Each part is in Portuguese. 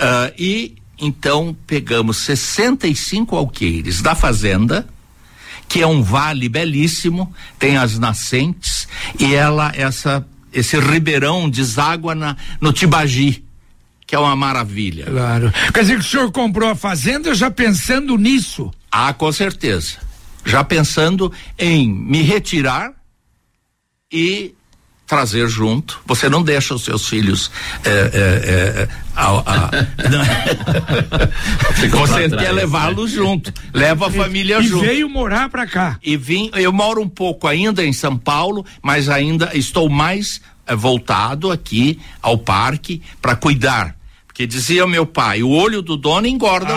E então pegamos 65 alqueires da fazenda, que é um vale belíssimo, tem as nascentes, e esse ribeirão deságua no Tibagi, que é uma maravilha. Claro. Quer dizer que o senhor comprou a fazenda já pensando nisso? Ah, com certeza. Já pensando em me retirar e trazer junto. Você não deixa os seus filhos você quer levá-los junto, leva a família junto. E veio morar pra cá. Eu moro um pouco ainda em São Paulo, mas ainda estou mais voltado aqui ao parque para cuidar, porque dizia meu pai, o olho do dono engorda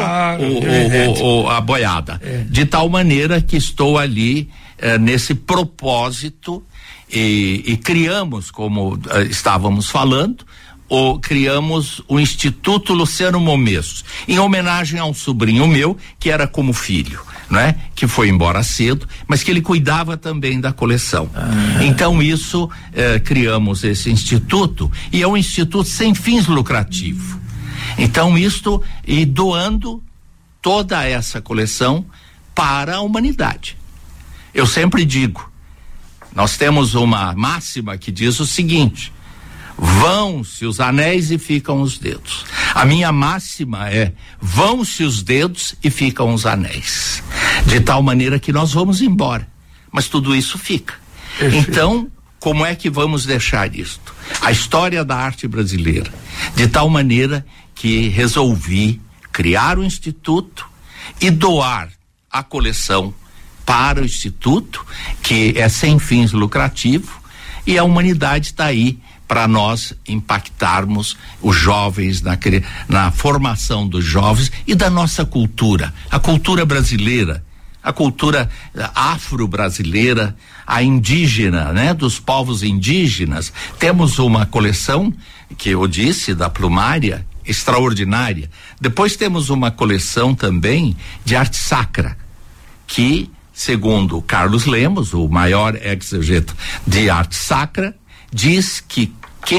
a boiada, de tal maneira que estou ali nesse propósito. E criamos, como estávamos falando, criamos o Instituto Luciano Momessos, em homenagem a um sobrinho meu que era como filho, né? Que foi embora cedo, mas que ele cuidava também da coleção. Então criamos esse instituto, e é um instituto sem fins lucrativos. Então e doando toda essa coleção para a humanidade. Eu sempre digo, nós temos uma máxima que diz o seguinte: vão-se os anéis e ficam os dedos. A minha máxima é: vão-se os dedos e ficam os anéis. De tal maneira que nós vamos embora, mas tudo isso fica. Então, como é que vamos deixar isto? A história da arte brasileira. De tal maneira que resolvi criar o Instituto e doar a coleção para o Instituto, que é sem fins lucrativos, e a humanidade está aí para nós impactarmos os jovens na formação dos jovens e da nossa cultura, a cultura brasileira, a cultura afro-brasileira, a indígena, né? Dos povos indígenas. Temos uma coleção, que eu disse, da plumária, extraordinária. Depois temos uma coleção também de arte sacra, que, segundo Carlos Lemos, o maior exegeta de arte sacra, diz que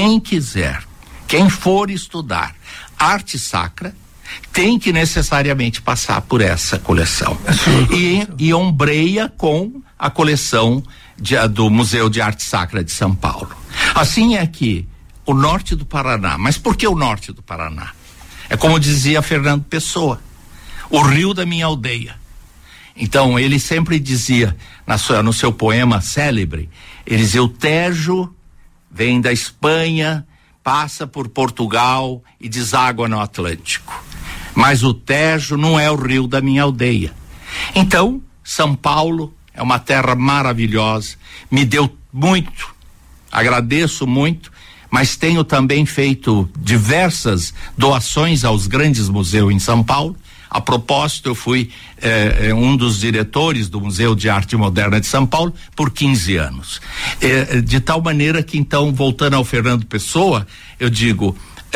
quem for estudar arte sacra, tem que necessariamente passar por essa coleção. E ombreia com a coleção do Museu de Arte Sacra de São Paulo. Assim é que o norte do Paraná, mas por que o norte do Paraná? É como dizia Fernando Pessoa, o rio da minha aldeia. Então ele sempre dizia no seu poema célebre, ele dizia: o Tejo vem da Espanha, passa por Portugal e deságua no Atlântico, mas o Tejo não é o rio da minha aldeia. Então São Paulo é uma terra maravilhosa, me deu muito, agradeço muito, mas tenho também feito diversas doações aos grandes museus em São Paulo. A propósito, eu fui um dos diretores do Museu de Arte Moderna de São Paulo por 15 anos. De tal maneira que, então, voltando ao Fernando Pessoa, eu digo,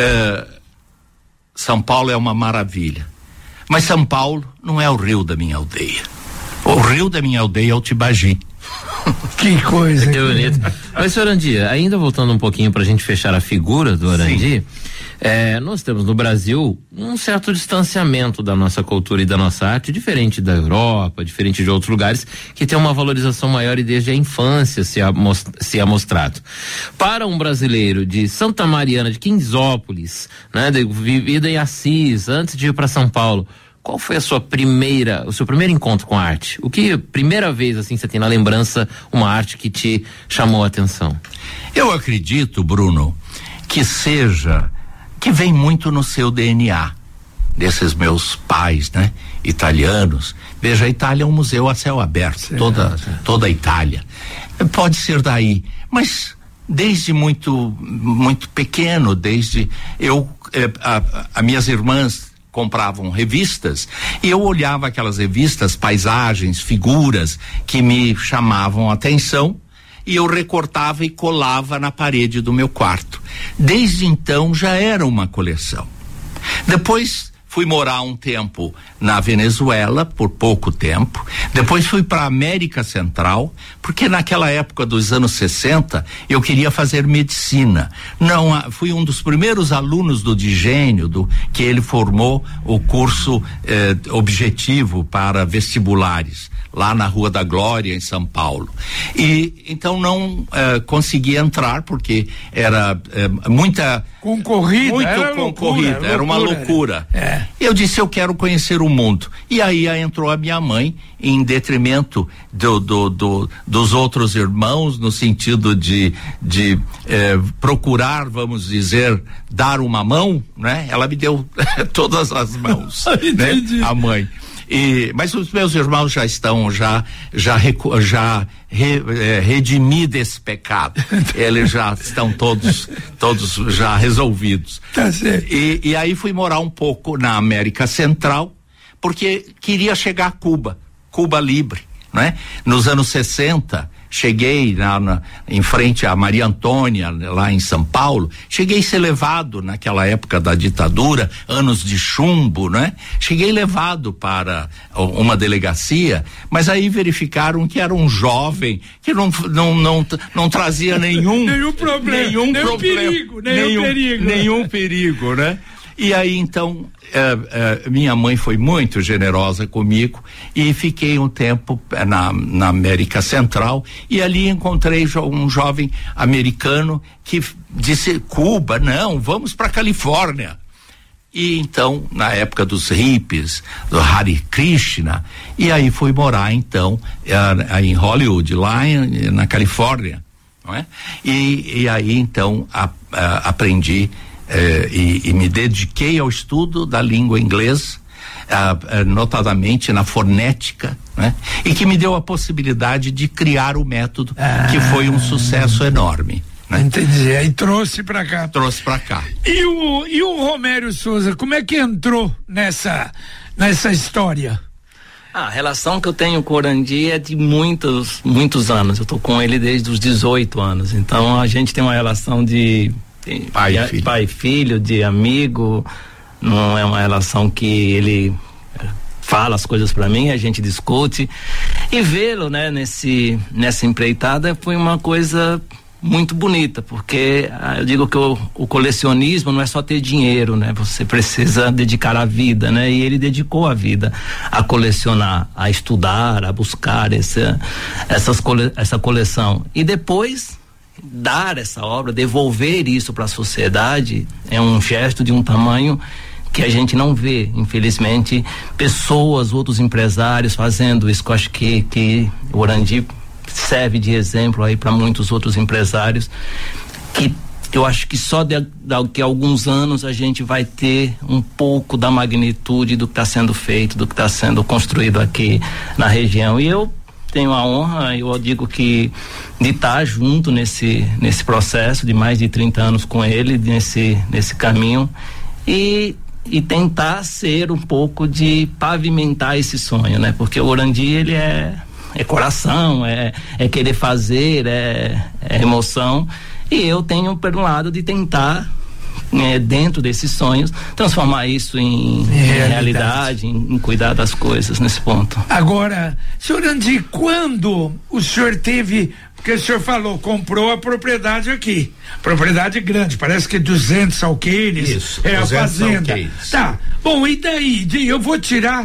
São Paulo é uma maravilha, mas São Paulo não é o rio da minha aldeia. O rio da minha aldeia é o Tibagi. Que coisa. Que bonito. Mas, senhor Arandi, ainda voltando um pouquinho pra gente fechar a figura do Arandi, nós temos no Brasil um certo distanciamento da nossa cultura e da nossa arte, diferente da Europa, diferente de outros lugares, que tem uma valorização maior e desde a infância se é mostrado. Para um brasileiro de Santa Mariana, de Quinzópolis, né, vivida em Assis, antes de ir para São Paulo, qual foi o seu primeiro encontro com a arte? Primeira vez assim você tem na lembrança uma arte que te chamou a atenção? Eu acredito, Bruno, que vem muito no seu DNA, desses meus pais, né? Italianos. Veja, a Itália é um museu a céu aberto, toda a Itália. Pode ser daí, mas desde muito, muito pequeno, as minhas irmãs compravam revistas e eu olhava aquelas revistas, paisagens, figuras que me chamavam a atenção, e eu recortava e colava na parede do meu quarto. Desde então já era uma coleção. Depois fui morar um tempo na Venezuela, por pouco tempo. Depois fui para a América Central, porque naquela época dos anos 60 eu queria fazer medicina. Não, fui um dos primeiros alunos do Digênio, que ele formou o curso objetivo para vestibulares, lá na Rua da Glória, em São Paulo. E então não consegui entrar, porque era muita concorrida, era uma loucura. Eu disse, eu quero conhecer o mundo. E aí entrou a minha mãe, em detrimento dos outros irmãos, no sentido de procurar, vamos dizer, dar uma mão, né? Ela me deu todas as mãos, né? A mãe. Mas os meus irmãos já estão redimidos desse pecado. Eles já estão todos já resolvidos. Tá certo. E aí fui morar um pouco na América Central, porque queria chegar a Cuba livre, né? Nos anos 60, cheguei em frente à Maria Antônia, lá em São Paulo, cheguei a ser levado naquela época da ditadura, anos de chumbo, né? Cheguei levado para uma delegacia, mas aí verificaram que era um jovem que não trazia nenhum perigo, né? E aí então minha mãe foi muito generosa comigo e fiquei um tempo na América Central, e ali encontrei um jovem americano que disse: Cuba, não, vamos para Califórnia. E então, na época dos hippies, do Hare Krishna, e aí fui morar então em Hollywood, lá na Califórnia, não é? E aí então aprendi e me dediquei ao estudo da língua inglesa, notadamente na fonética, né? E que me deu a possibilidade de criar o método, que foi um sucesso enorme, né? Entendi, aí trouxe pra cá. E o Romério Souza, como é que entrou nessa história? A relação que eu tenho com o Orandi é de muitos anos. Eu tô com ele desde os 18 anos, então a gente tem uma relação de pai e filho, de amigo. Não é uma relação que ele fala as coisas pra mim, a gente discute, e vê-lo, né, nessa empreitada foi uma coisa muito bonita, porque eu digo que o colecionismo não é só ter dinheiro, né? Você precisa dedicar a vida, né? E ele dedicou a vida a colecionar, a estudar, a buscar essa coleção, e depois dar essa obra, devolver isso para a sociedade, é um gesto de um tamanho que a gente não vê, infelizmente, outros empresários fazendo isso. Eu acho que o Orandi serve de exemplo aí para muitos outros empresários, que eu acho que só daqui a alguns anos a gente vai ter um pouco da magnitude do que está sendo feito, do que está sendo construído aqui na região. E eu tenho a honra, eu digo que, de estar junto nesse processo de mais de 30 anos com ele, nesse caminho, e tentar ser um pouco de pavimentar esse sonho, né? Porque o Orandi, ele é coração, é querer fazer, é emoção, e eu tenho pelo lado de tentar, dentro desses sonhos, transformar isso em realidade, em cuidar das coisas nesse ponto. Agora, senhor Orandi, quando o senhor teve, porque o senhor falou, comprou a propriedade aqui, propriedade grande, parece que 200 alqueires, isso, a fazenda. Alqueires. Tá, bom, e daí, eu vou tirar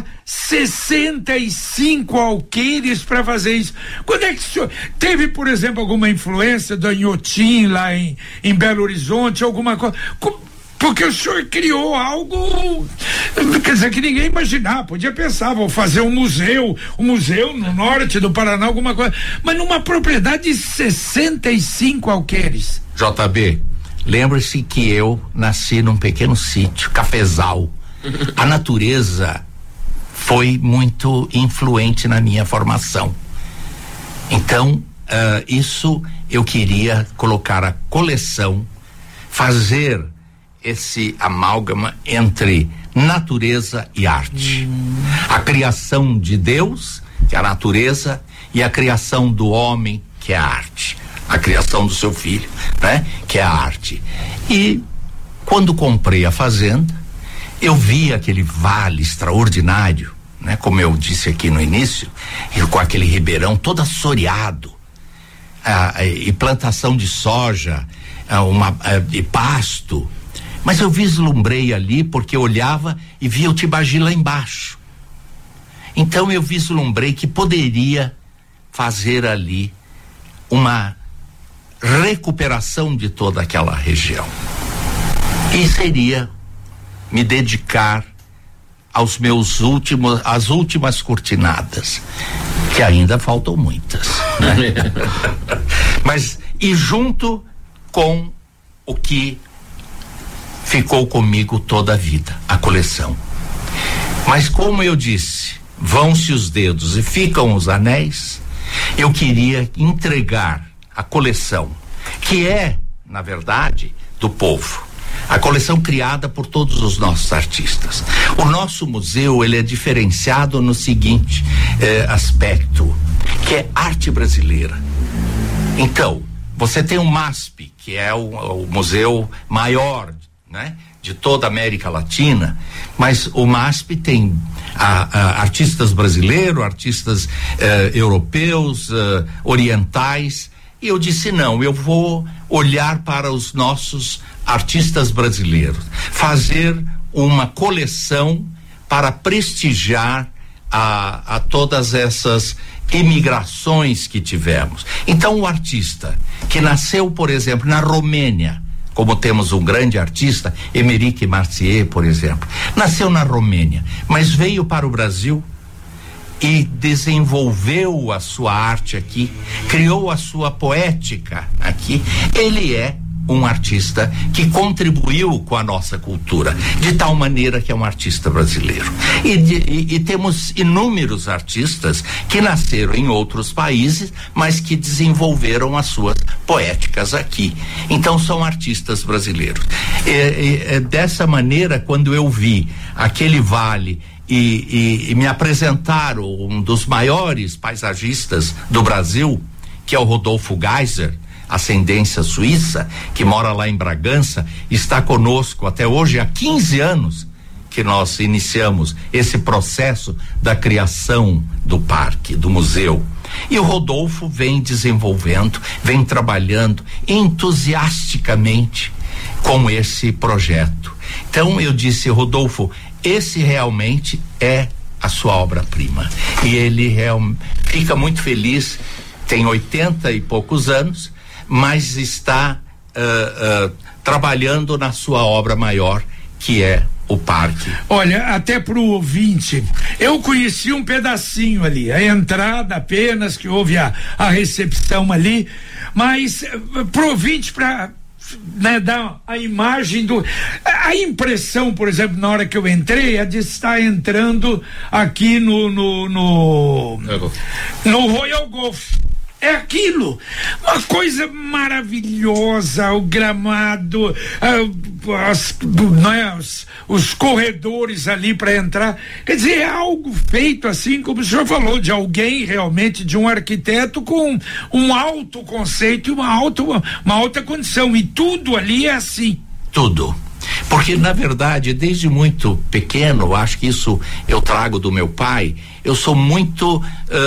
65 alqueires para fazer isso. Quando é que o senhor teve, por exemplo, alguma influência do Inhotim lá em Belo Horizonte, alguma coisa? Porque o senhor criou algo, quer dizer, que ninguém imaginava, podia pensar, vou fazer um museu no norte do Paraná, alguma coisa, mas numa propriedade de 65 alqueires. JB, lembre-se que eu nasci num pequeno sítio, cafezal. A natureza foi muito influente na minha formação. Então, isso eu queria colocar a coleção, fazer esse amálgama entre natureza e arte. A criação de Deus, que é a natureza, e a criação do homem, que é a arte. A criação do seu filho, né? Que é a arte. E quando comprei a fazenda, eu vi aquele vale extraordinário, né? Como eu disse aqui no início, com aquele ribeirão todo assoreado, e plantação de soja, e pasto. Mas eu vislumbrei ali porque eu olhava e via o Tibagi lá embaixo. Então eu vislumbrei que poderia fazer ali uma recuperação de toda aquela região. E seria me dedicar às últimas cortinadas, que ainda faltam muitas, né? Mas, e junto com o que ficou comigo toda a vida, a coleção. Mas como eu disse, vão-se os dedos e ficam os anéis, eu queria entregar a coleção, que é, na verdade, do povo. A coleção criada por todos os nossos artistas. O nosso museu, ele é diferenciado no seguinte aspecto, que é arte brasileira. Então, você tem o MASP, que é o museu maior, né, de toda a América Latina, mas o MASP tem artistas brasileiros, artistas europeus, orientais, e eu disse, não, eu vou olhar para os nossos artistas brasileiros, fazer uma coleção para prestigiar a todas essas imigrações que tivemos. Então, o artista que nasceu, por exemplo, na Romênia, como temos um grande artista, Émeric Martier, por exemplo, nasceu na Romênia, mas veio para o Brasil e desenvolveu a sua arte aqui, criou a sua poética aqui. Ele é um artista que contribuiu com a nossa cultura, de tal maneira que é um artista brasileiro. E temos inúmeros artistas que nasceram em outros países, mas que desenvolveram as suas poéticas aqui. Então são artistas brasileiros. Dessa maneira, quando eu vi aquele vale e me apresentaram um dos maiores paisagistas do Brasil, que é o Rodolfo Geiser, ascendência suíça, que mora lá em Bragança, está conosco até hoje há 15 anos que nós iniciamos esse processo da criação do parque, do museu. E o Rodolfo vem desenvolvendo, vem trabalhando entusiasticamente com esse projeto. Então eu disse, Rodolfo, esse realmente é a sua obra-prima. E ele fica muito feliz, tem 80 e poucos anos, mas está trabalhando na sua obra maior, que é o parque. Olha, até pro ouvinte, eu conheci um pedacinho ali, a entrada apenas, que houve a recepção ali, mas pro ouvinte, né, dar a imagem a impressão, por exemplo, na hora que eu entrei, é de estar entrando aqui no Royal Golf. É aquilo, uma coisa maravilhosa, o gramado, os corredores ali para entrar, quer dizer, é algo feito assim, como o senhor falou, de alguém realmente, de um arquiteto com um alto conceito e uma alta condição, e tudo ali é assim. Tudo. Porque, na verdade, desde muito pequeno, acho que isso eu trago do meu pai, eu sou muito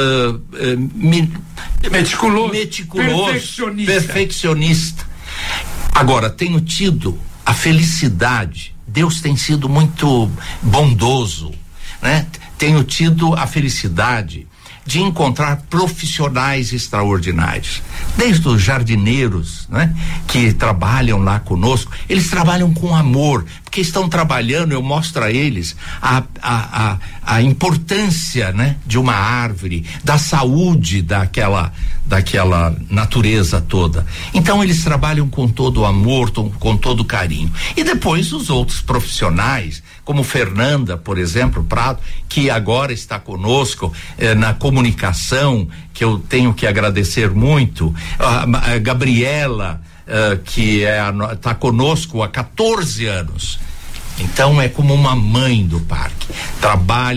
meticuloso, perfeccionista. Agora, tenho tido a felicidade, Deus tem sido muito bondoso, né? Tenho tido a felicidade de encontrar profissionais extraordinários, desde os jardineiros, né, que trabalham lá conosco. Eles trabalham com amor, porque estão trabalhando, eu mostro a eles a importância, né, de uma árvore, da saúde daquela natureza toda. Então eles trabalham com todo o amor, com todo o carinho. E depois os outros profissionais, como Fernanda, por exemplo, Prado, que agora está conosco na comunicação, que eu tenho que agradecer muito, a Gabriela, que está conosco há 14 anos. Então é como uma mãe do parque, trabalha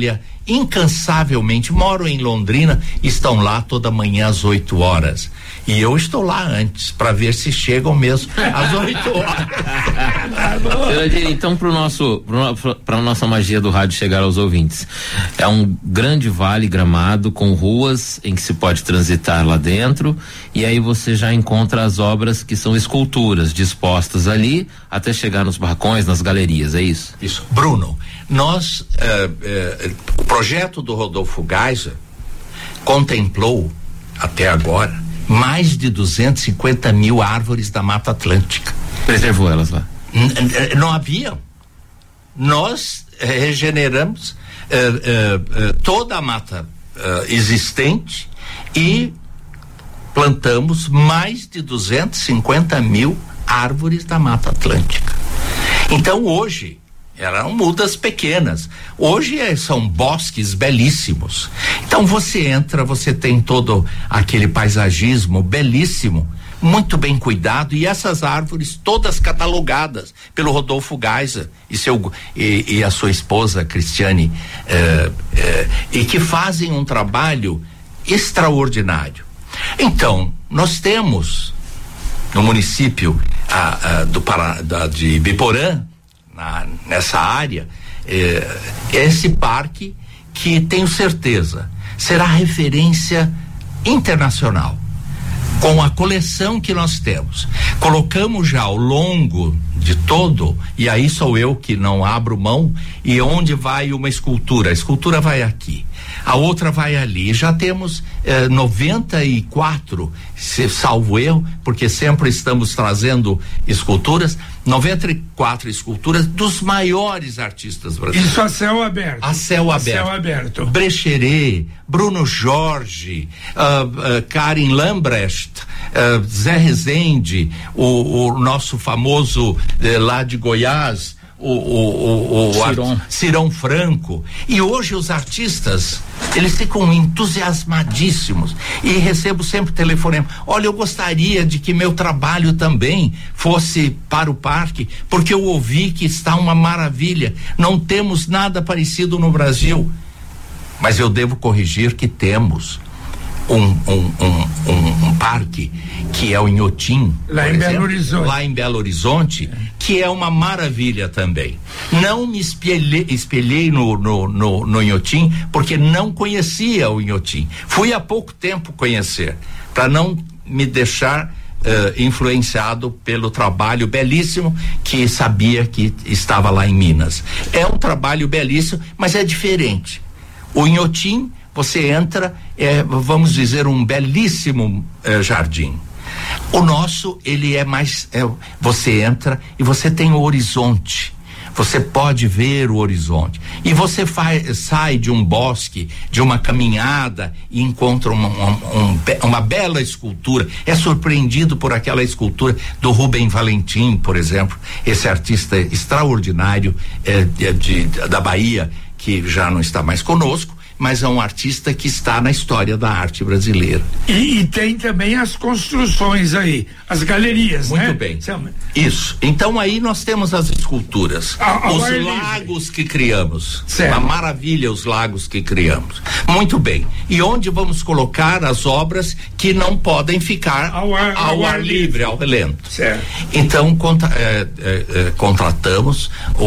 incansavelmente, moram em Londrina, estão lá toda manhã às 8 horas. E eu estou lá antes para ver se chegam mesmo às 8 horas. Então, para nossa magia do rádio chegar aos ouvintes, é um grande vale Gramado com ruas em que se pode transitar lá dentro, e aí você já encontra as obras que são esculturas dispostas ali até chegar nos barracões, nas galerias, é isso? Isso. Bruno, nós o projeto do Rodolfo Geisel contemplou até agora mais de 250 mil árvores da Mata Atlântica. Preservou elas lá? Não havia. Nós regeneramos toda a mata existente e plantamos mais de 250 mil árvores da Mata Atlântica. Então hoje eram mudas pequenas. Hoje são bosques belíssimos. Então você entra, você tem todo aquele paisagismo belíssimo, muito bem cuidado, e essas árvores todas catalogadas pelo Rodolfo Geisel e a sua esposa Cristiane, e que fazem um trabalho extraordinário. Então, nós temos no município de Biporã, nessa área, esse parque que tenho certeza será referência internacional com a coleção que nós temos. Colocamos já ao longo de todo, e aí sou eu que não abro mão, e onde vai uma escultura, a escultura vai aqui, a outra vai ali. Já temos 94, salvo erro, porque sempre estamos trazendo esculturas, 94 esculturas dos maiores artistas brasileiros. Isso a céu aberto. A céu aberto. Brecheret, Bruno Jorge, Karin Lambrecht, Zé Rezende, o nosso famoso lá de Goiás, o Cirão Franco. E hoje os artistas, eles ficam entusiasmadíssimos, e recebo sempre telefonema: olha, eu gostaria de que meu trabalho também fosse para o parque, porque eu ouvi que está uma maravilha, não temos nada parecido no Brasil. Mas eu devo corrigir que temos um parque que é o Inhotim, lá em Belo Horizonte, que é uma maravilha também. Não me espelhei no Inhotim, porque não conhecia o Inhotim. Fui há pouco tempo conhecer, para não me deixar influenciado pelo trabalho belíssimo que sabia que estava lá em Minas. É um trabalho belíssimo, mas é diferente. O Inhotim, você entra, vamos dizer, um belíssimo jardim. O nosso, ele é mais, você entra e você tem o horizonte. Você pode ver o horizonte. E você sai de um bosque, de uma caminhada, e encontra uma bela escultura. É surpreendido por aquela escultura do Rubem Valentim, por exemplo, esse artista extraordinário da Bahia, que já não está mais conosco, mas é um artista que está na história da arte brasileira. E tem também as construções aí, as galerias, muito, né? Muito bem. Isso. Então aí nós temos as esculturas, os lagos que criamos. Certo. Uma maravilha os lagos que criamos. Muito bem. E onde vamos colocar as obras que não podem ficar ao ar livre, ao relento. Certo. Então contratamos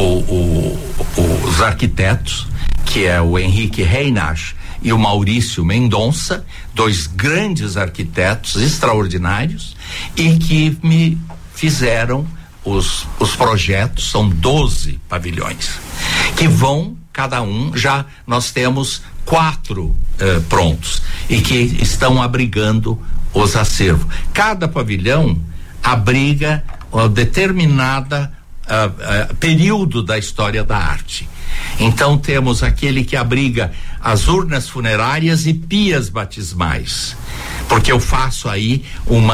os arquitetos, que é o Henrique Reinach e o Maurício Mendonça, dois grandes arquitetos extraordinários, e que me fizeram os projetos. São 12 pavilhões que vão, cada um, já nós temos 4 prontos, e que estão abrigando os acervos. Cada pavilhão abriga determinada período da história da arte. Então temos aquele que abriga as urnas funerárias e pias batismais, porque eu faço aí um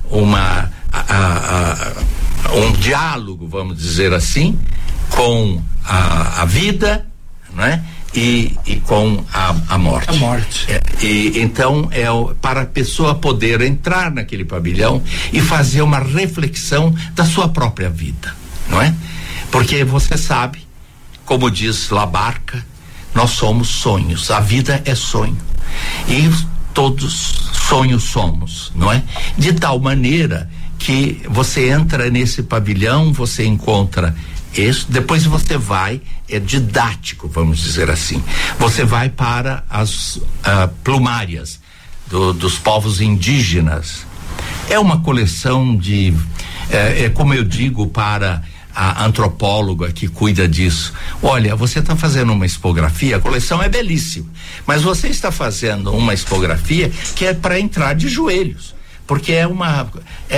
diálogo, vamos dizer assim, com a vida, né? E com a morte. A morte. Então para a pessoa poder entrar naquele pavilhão e fazer uma reflexão da sua própria vida, não é? Porque você sabe, como diz Labarca, Nós somos sonhos, a vida é sonho. E todos sonhos somos, não é? De tal maneira que você entra nesse pavilhão, você encontra isso, depois você vai, é didático, vamos dizer assim. Você vai para as plumárias dos povos indígenas. É uma coleção de, como eu digo para a antropóloga que cuida disso, olha, você está fazendo uma expografia, a coleção é belíssima, mas você está fazendo uma expografia que é para entrar de joelhos, porque é uma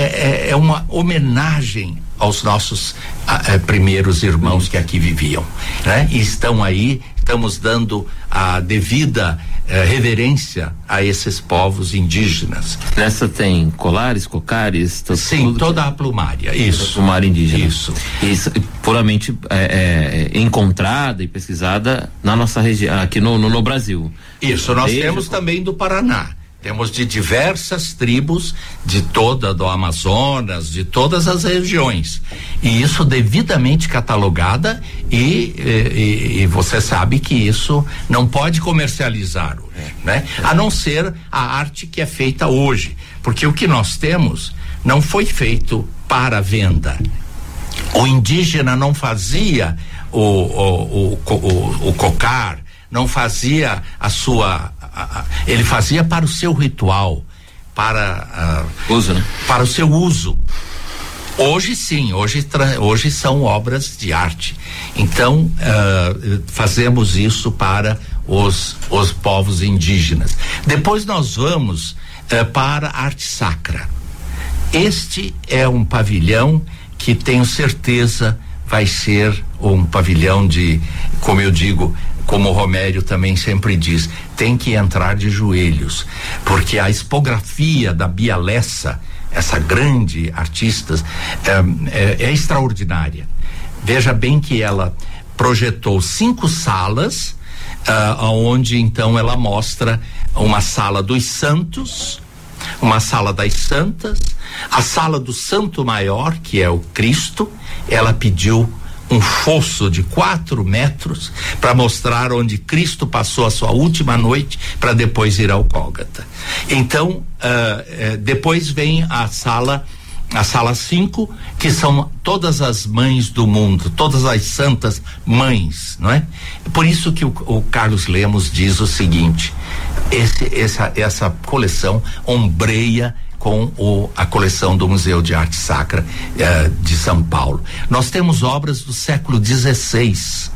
homenagem aos nossos primeiros irmãos que aqui viviam, né? E estão aí, estamos dando a devida reverência a esses povos indígenas. Nessa tem colares, cocares? Sim, toda a plumária, isso. Plumária indígena. Isso. Puramente encontrada e pesquisada na nossa região, aqui no Brasil. Isso, nós temos também do Paraná. Temos de diversas tribos do Amazonas, de todas as regiões. E isso devidamente catalogada e você sabe que isso não pode comercializar hoje, né? A não ser a arte que é feita hoje. Porque o que nós temos não foi feito para venda. O indígena não fazia o cocar, não fazia ele fazia para o seu ritual, para uso, né? Para o seu uso. Hoje sim, hoje são obras de arte. Então fazemos isso para os povos indígenas. Depois nós vamos para a arte sacra. Este é um pavilhão que tenho certeza vai ser um pavilhão de, como eu digo, como o Romério também sempre diz, tem que entrar de joelhos, porque a expografia da Bia Lessa, essa grande artista, é extraordinária. Veja bem que ela projetou 5 salas, onde então ela mostra uma sala dos santos, uma sala das santas, a sala do Santo Maior, que é o Cristo. Ela pediu um fosso de 4 metros para mostrar onde Cristo passou a sua última noite para depois ir ao Gólgota. Então, depois vem a sala 5, que são todas as mães do mundo, todas as santas mães, não é? Por isso que o Carlos Lemos diz o seguinte: essa coleção ombreia com a coleção do Museu de Arte Sacra de São Paulo. Nós temos obras do século XVI.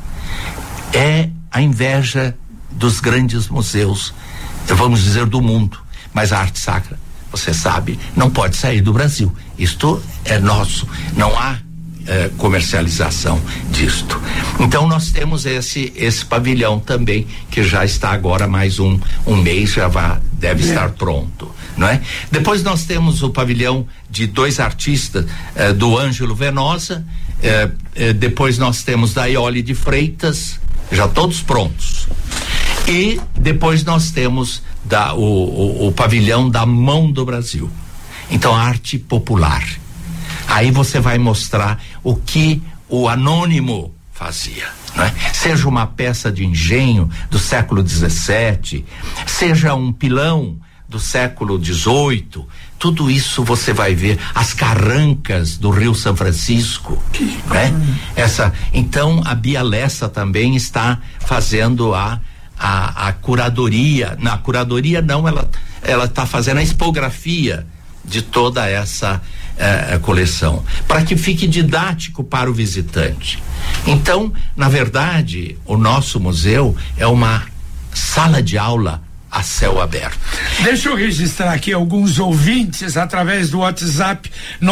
É a inveja dos grandes museus, vamos dizer, do mundo. Mas a arte sacra, você sabe, não pode sair do Brasil. Isto é nosso. Não há comercialização disto. Então nós temos esse pavilhão também, que já está agora mais um mês, deve estar pronto, não é? Depois nós temos o pavilhão de 2 artistas, do Ângelo Venosa, depois nós temos da Iole de Freitas, já todos prontos. E depois nós temos o pavilhão da Mão do Brasil. Então, arte popular. Aí você vai mostrar o que o anônimo fazia, né? Seja uma peça de engenho do século XVII, seja um pilão do século XVIII, tudo isso você vai ver, as carrancas do Rio São Francisco, né? Então a Bia Lessa também está fazendo a curadoria. Na curadoria não, ela está fazendo a expografia de toda essa coleção, para que fique didático para o visitante. Então, na verdade, o nosso museu é uma sala de aula a céu aberto. Deixa eu registrar aqui alguns ouvintes através do WhatsApp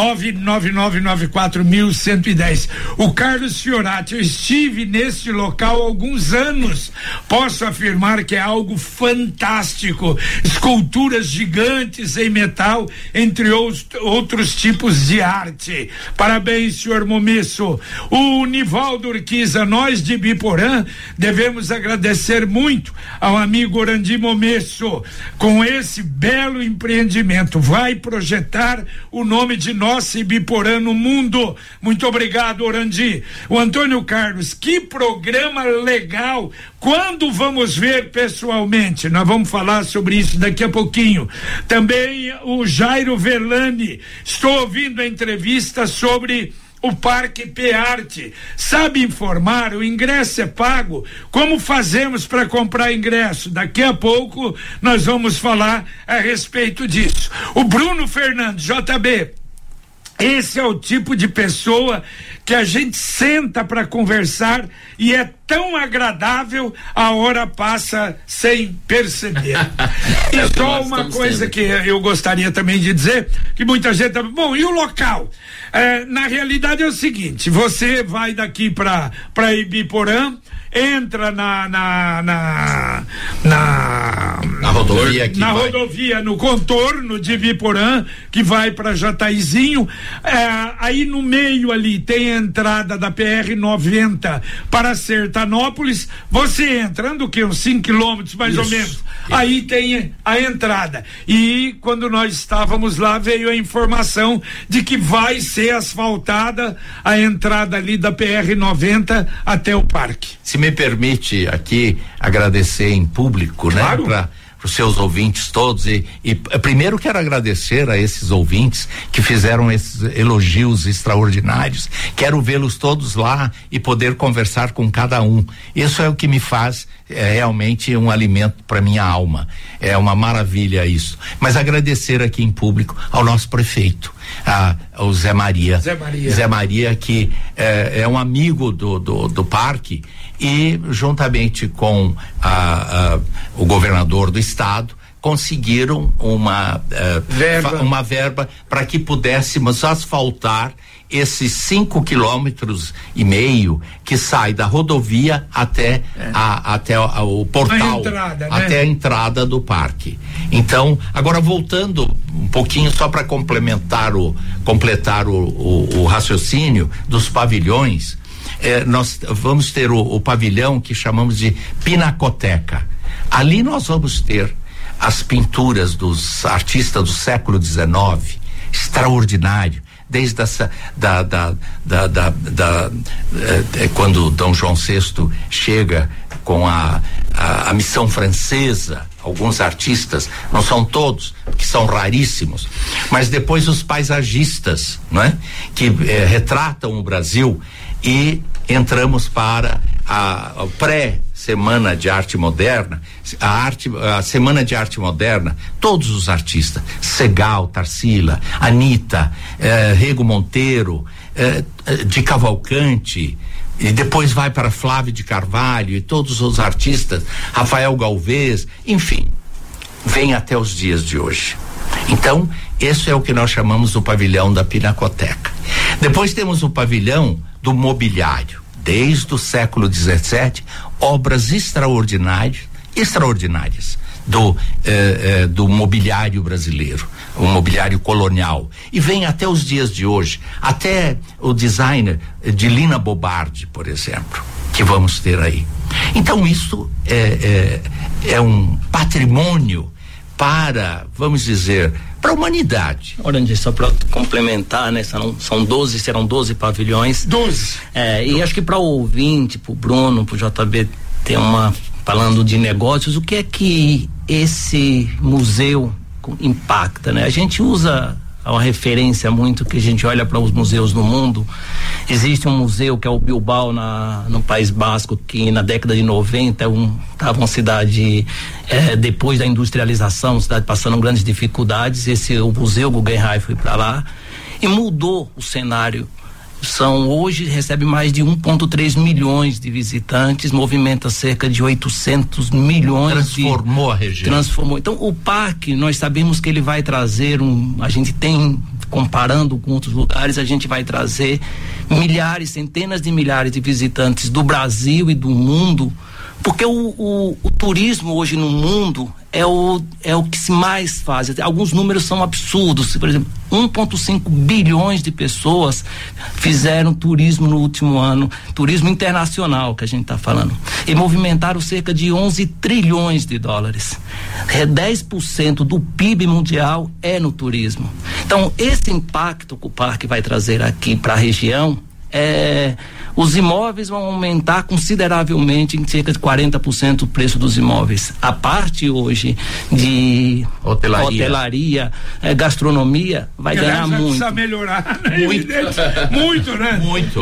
999941110. O Carlos Fiorati: eu estive neste local há alguns anos. Posso afirmar que é algo fantástico. Esculturas gigantes em metal, entre outros tipos de arte. Parabéns, senhor Momesso. O Nivaldo Urquiza: nós de Biporã devemos agradecer muito ao amigo Orandi Momesso isso, com esse belo empreendimento, vai projetar o nome de nossa Ibiporã no mundo. Muito obrigado, Orandi. O Antônio Carlos, que programa legal. Quando vamos ver pessoalmente? Nós vamos falar sobre isso daqui a pouquinho. Também o Jairo Verlani, estou ouvindo a entrevista sobre o Parque P-Arte. Sabe informar? O ingresso é pago? Como fazemos para comprar ingresso? Daqui a pouco nós vamos falar a respeito disso. O Bruno Fernandes, JB, esse é o tipo de pessoa que a gente senta para conversar e é tão agradável, a hora passa sem perceber. E só uma coisa que eu gostaria também de dizer, que muita gente... Bom, e o local? Na realidade é o seguinte, você vai daqui para Ibiporã, entra na rodovia aqui, na rodovia, no contorno de Ibiporã, que vai para Jataizinho, aí no meio ali tem a entrada da PR-90 para Sertanópolis. Você entrando que uns 5 quilômetros mais ou menos, aí tem a entrada. E quando nós estávamos lá, veio a informação de que vai ser asfaltada a entrada ali da PR-90 até o parque. Se me permite aqui agradecer em público, claro, né, para os seus ouvintes todos e primeiro quero agradecer a esses ouvintes que fizeram esses elogios extraordinários. Quero vê-los todos lá e poder conversar com cada um. Isso é o que me faz realmente um alimento para minha alma. É uma maravilha isso. Mas agradecer aqui em público ao nosso prefeito, ao Zé Maria. Zé Maria, que é um amigo do parque, e juntamente com o governador do estado conseguiram uma verba para que pudéssemos asfaltar esses 5,5 quilômetros que sai da rodovia até o portal, entrada, né? Até a entrada do parque. Então, agora voltando um pouquinho só para completar o raciocínio dos pavilhões, nós vamos ter o pavilhão que chamamos de Pinacoteca. Ali nós vamos ter as pinturas dos artistas do século XIX, extraordinário, desde quando Dom João VI chega com a missão francesa, alguns artistas, não são todos, que são raríssimos, mas depois os paisagistas, não é? Que retratam o Brasil, e entramos para a pré-Semana de Arte Moderna, a Semana de Arte Moderna, todos os artistas, Segal, Tarsila, Anitta, Rego Monteiro, de Cavalcante, e depois vai para Flávio de Carvalho e todos os artistas, Rafael Galvez, enfim, vem até os dias de hoje. Então, esse é o que nós chamamos o pavilhão da Pinacoteca. Depois temos o pavilhão do mobiliário, desde o século XVII, obras extraordinárias do mobiliário brasileiro, o mobiliário colonial, e vem até os dias de hoje, até o designer de Lina Bobardi, por exemplo, que vamos ter aí. Então isso é um patrimônio para, vamos dizer, para a humanidade. Orandi, só para complementar, né? Serão 12 pavilhões. 12. E acho que para o ouvinte, para o Bruno, para o JB, tem falando de negócios, o que é que esse museu impacta, né? A gente usa uma referência muito que a gente olha para os museus no mundo. Existe um museu que é o Bilbao no País Basco, que na década de 90 estava uma cidade depois da industrialização, cidade passando grandes dificuldades. O Museu Guggenheim foi para lá e mudou o cenário. Hoje recebe mais de 1,3 milhões de visitantes, movimenta cerca de 800 milhões. Transformou a região. Transformou. Então, o parque, nós sabemos que ele vai trazer a gente tem, comparando com outros lugares, a gente vai trazer milhares, centenas de milhares de visitantes do Brasil e do mundo, porque o turismo hoje no mundo é o que se mais faz. Alguns números são absurdos. Por exemplo, 1,5 bilhões de pessoas fizeram turismo no último ano, turismo internacional que a gente está falando, e movimentaram cerca de 11 trilhões de dólares. 10% do PIB mundial é no turismo. Então, esse impacto que o parque vai trazer aqui para a região, os imóveis vão aumentar consideravelmente, em cerca de 40% o preço dos imóveis. A parte hoje de hotelaria, gastronomia, vai ganhar muito. Precisa melhorar, né? Muito, né? Muito.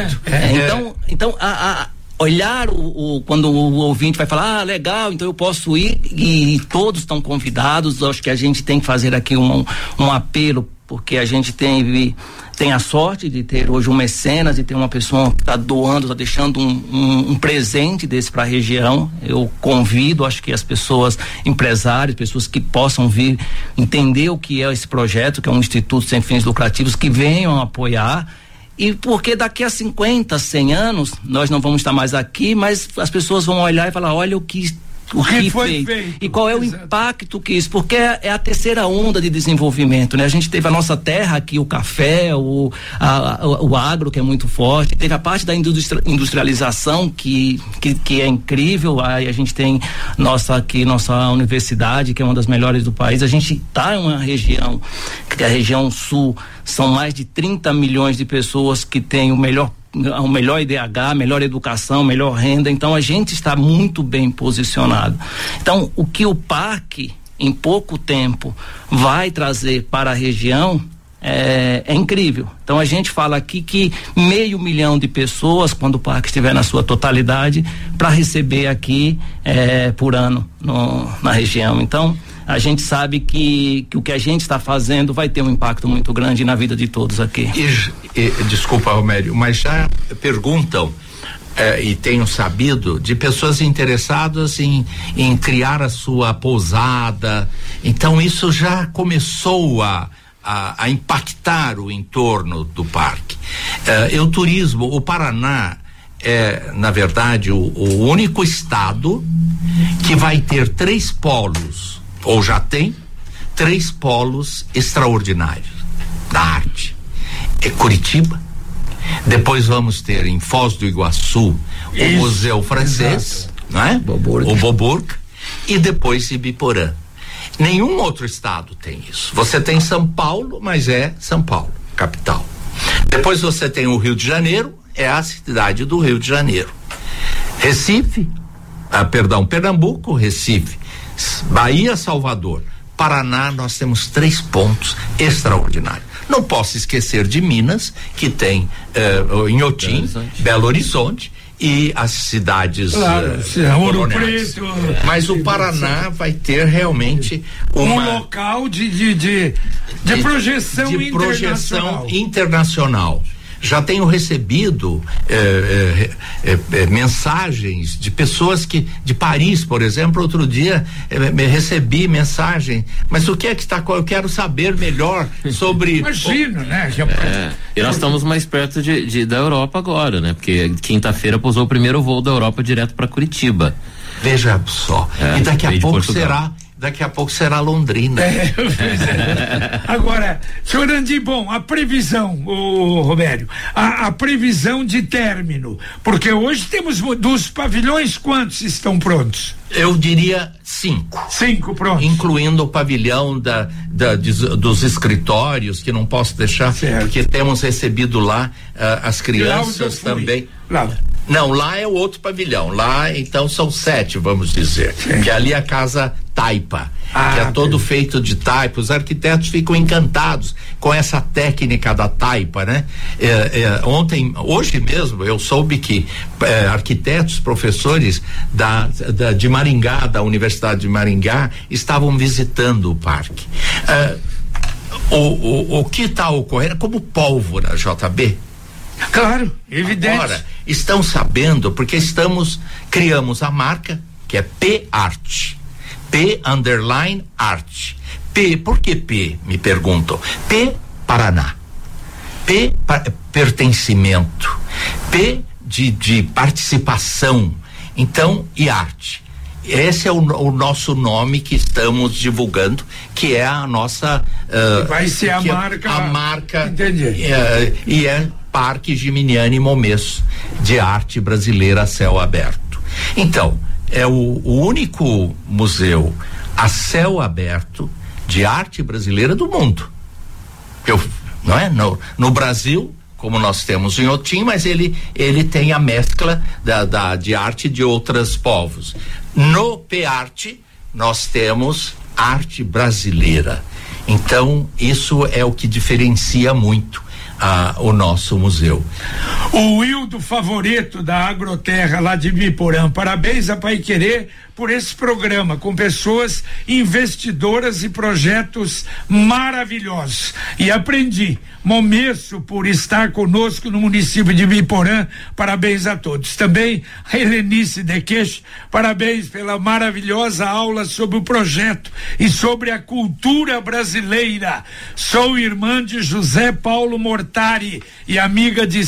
Então, olhar quando o ouvinte vai falar, legal, então eu posso ir, e todos estão convidados. Acho que a gente tem que fazer aqui um apelo, porque a gente tem a sorte de ter hoje um mecenas, de ter uma pessoa que está doando, está deixando um presente desse para a região. Eu convido, acho que as pessoas, empresários, pessoas que possam vir entender o que é esse projeto, que é um instituto sem fins lucrativos, que venham apoiar. E porque daqui a 50, 100 anos nós não vamos estar mais aqui, mas as pessoas vão olhar e falar, olha o que foi feito. E qual é o impacto que isso, porque é a terceira onda de desenvolvimento, né? A gente teve a nossa terra aqui, o café, o agro, que é muito forte, teve a parte da industrialização que é incrível. Aí a gente tem nossa universidade, que é uma das melhores do país. A gente está em uma região, que é a região sul, são mais de 30 milhões de pessoas que têm o melhor IDH, melhor educação, melhor renda. Então a gente está muito bem posicionado. Então o que o parque em pouco tempo vai trazer para a região é incrível. Então a gente fala aqui que 500 mil de pessoas, quando o parque estiver na sua totalidade, para receber aqui por ano na região. Então a gente sabe que o que a gente está fazendo vai ter um impacto muito grande na vida de todos aqui. Desculpa, Romério, mas já perguntam e tenho sabido de pessoas interessadas em criar a sua pousada. Então isso já começou a impactar o entorno do parque. O turismo, o Paraná é, na verdade, o único estado que vai ter 3 polos, ou já tem 3 polos extraordinários da arte. É Curitiba, depois vamos ter em Foz do Iguaçu o Museu Francês, não é? O Boburg, e depois Ibiporã. Nenhum outro estado tem isso. Você tem São Paulo, mas é São Paulo, capital. Depois você tem o Rio de Janeiro, é a cidade do Rio de Janeiro. Pernambuco, Recife, Bahia, Salvador, Paraná, nós temos 3 pontos extraordinários. Não posso esquecer de Minas, que tem Inhotim, Belo Horizonte e as cidades Ouro Preto. Mas o Paraná vai ter realmente um local de projeção internacional. Já tenho recebido mensagens de pessoas de Paris, por exemplo. Outro dia me recebi mensagem, mas o que é que está? Eu quero saber melhor sobre. Imagino, né? E nós estamos mais perto da Europa agora, né? Porque quinta-feira pousou o primeiro voo da Europa direto para Curitiba. Veja só. E daqui a pouco será Londrina. Agora, senhor Andi, a previsão, Romério, a previsão de término, porque hoje temos dos pavilhões, quantos estão prontos? Eu diria 5. 5 prontos. Incluindo o pavilhão dos escritórios, que não posso deixar, porque temos recebido lá as crianças também. Não, lá é o outro pavilhão. Lá, então, são 7, vamos dizer. Que ali é a Casa Taipa, que é todo feito de taipa. Os arquitetos ficam encantados com essa técnica da taipa, né? Hoje mesmo, eu soube que arquitetos, professores de Maringá, da Universidade de Maringá, estavam visitando o parque. O que está ocorrendo como pólvora, JB? Claro, evidente. Agora, estão sabendo, porque criamos a marca, que é P-Art. P_Art. P, por que P? Me perguntam. P, Paraná. P, pertencimento. P, de participação. Então, e arte. Esse é o nosso nome que estamos divulgando, que é a nossa. Vai ser a marca. A marca. Entendi. E é Parque Giminiani Momesso, de arte brasileira a céu aberto. Então, é o único museu a céu aberto de arte brasileira do mundo. Não é? No Brasil, como nós temos em Inhotim, mas ele tem a mescla de arte de outros povos. No PEarte, nós temos arte brasileira. Então, isso é o que diferencia muito o nosso museu. O Wildo Favoreto da Agroterra lá de Biporã, parabéns a Paiquerê por esse programa com pessoas investidoras e projetos maravilhosos. E aprendi. Momesso por estar conosco no município de Biporã, parabéns a todos. Também a Helenice de Queixo, parabéns pela maravilhosa aula sobre o projeto e sobre a cultura brasileira. Sou irmã de José Paulo Mortari e amiga de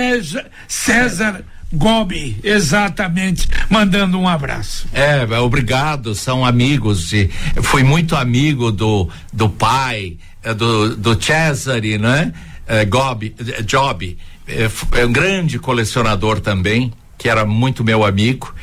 César Gobi, exatamente, mandando um abraço. Obrigado, são amigos, fui muito amigo do pai, do Cesare, né? Job, é um grande colecionador também, que era muito meu amigo,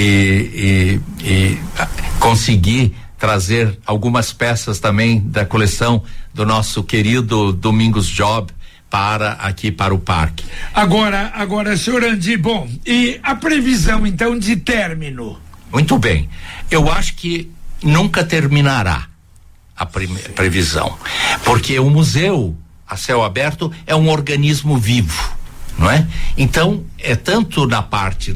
e consegui trazer algumas peças também da coleção do nosso querido Domingos Job para o parque. Agora, senhor Andi, bom, e a previsão então de término? Muito bem, eu acho que nunca terminará a previsão, porque o museu a céu aberto é um organismo vivo, não é? Então, é tanto na parte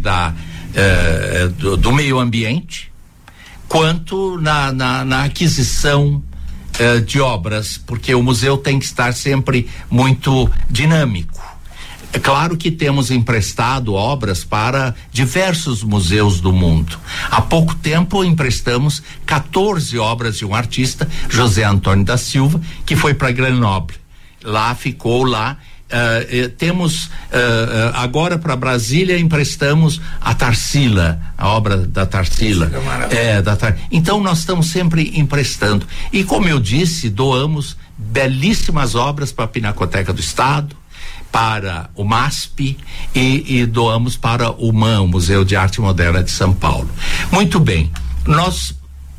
do meio ambiente, quanto na aquisição de obras, porque o museu tem que estar sempre muito dinâmico. É claro que temos emprestado obras para diversos museus do mundo. Há pouco tempo emprestamos 14 obras de um artista, José Antônio da Silva, que foi para Grenoble. Ficou lá. Temos agora para Brasília emprestamos a Tarsila, a obra da Tarsila. Então nós estamos sempre emprestando. E como eu disse, doamos belíssimas obras para a Pinacoteca do Estado, para o MASP e doamos para o MAN, o Museu de Arte Moderna de São Paulo. Muito bem, nós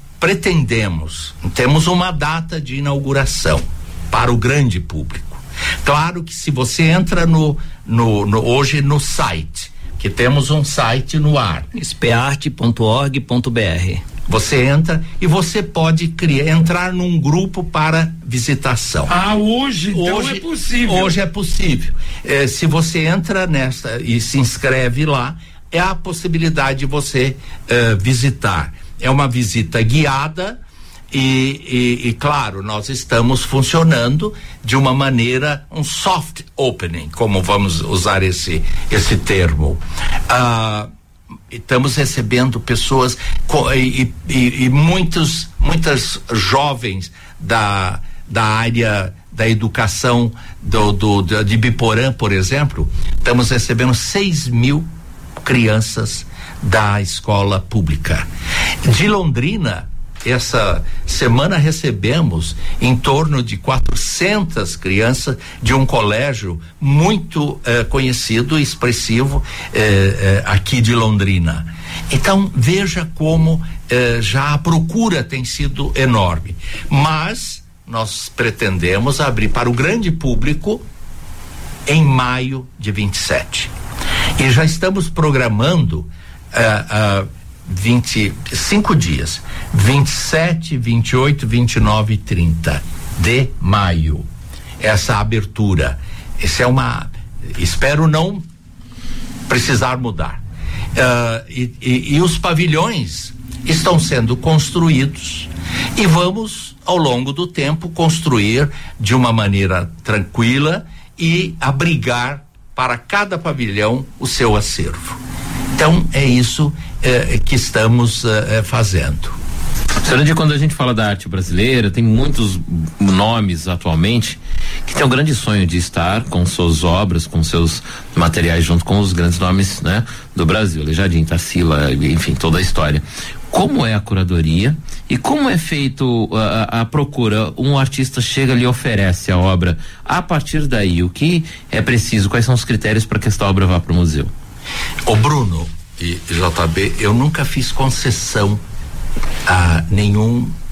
temos uma data de inauguração para o grande público. Claro que se você entra hoje no site, que temos um site no ar, spearte.org.br, você entra e você pode entrar num grupo para visitação. Hoje é possível. Hoje é possível. Se você entra nessa e se inscreve lá, é a possibilidade de você visitar. É uma visita guiada. E claro, nós estamos funcionando de uma maneira, um soft opening, como vamos usar esse termo. Estamos recebendo pessoas e muitas jovens da área da educação de Biporã, por exemplo. Estamos recebendo 6.000 crianças da escola pública. De Londrina, essa semana recebemos em torno de 400 crianças de um colégio muito conhecido e expressivo aqui de Londrina. Então veja como já a procura tem sido enorme, mas nós pretendemos abrir para o grande público em maio de 27 e já estamos programando 25 dias, 27, 28, 29 e 30 de maio, essa abertura. Espero não precisar mudar. E os pavilhões estão sendo construídos e vamos, ao longo do tempo, construir de uma maneira tranquila e abrigar para cada pavilhão o seu acervo. Então, é isso que estamos fazendo. Senhor, quando a gente fala da arte brasileira, tem muitos nomes atualmente que tem um grande sonho de estar com suas obras, com seus materiais junto com os grandes nomes, né, do Brasil, Aleijadinho, Tarsila, enfim, toda a história. Como é a curadoria e como é feito a procura? Um artista chega ali e oferece a obra. A partir daí, o que é preciso? Quais são os critérios para que esta obra vá para o museu? Ô Bruno e JB, eu nunca fiz concessão a nenhum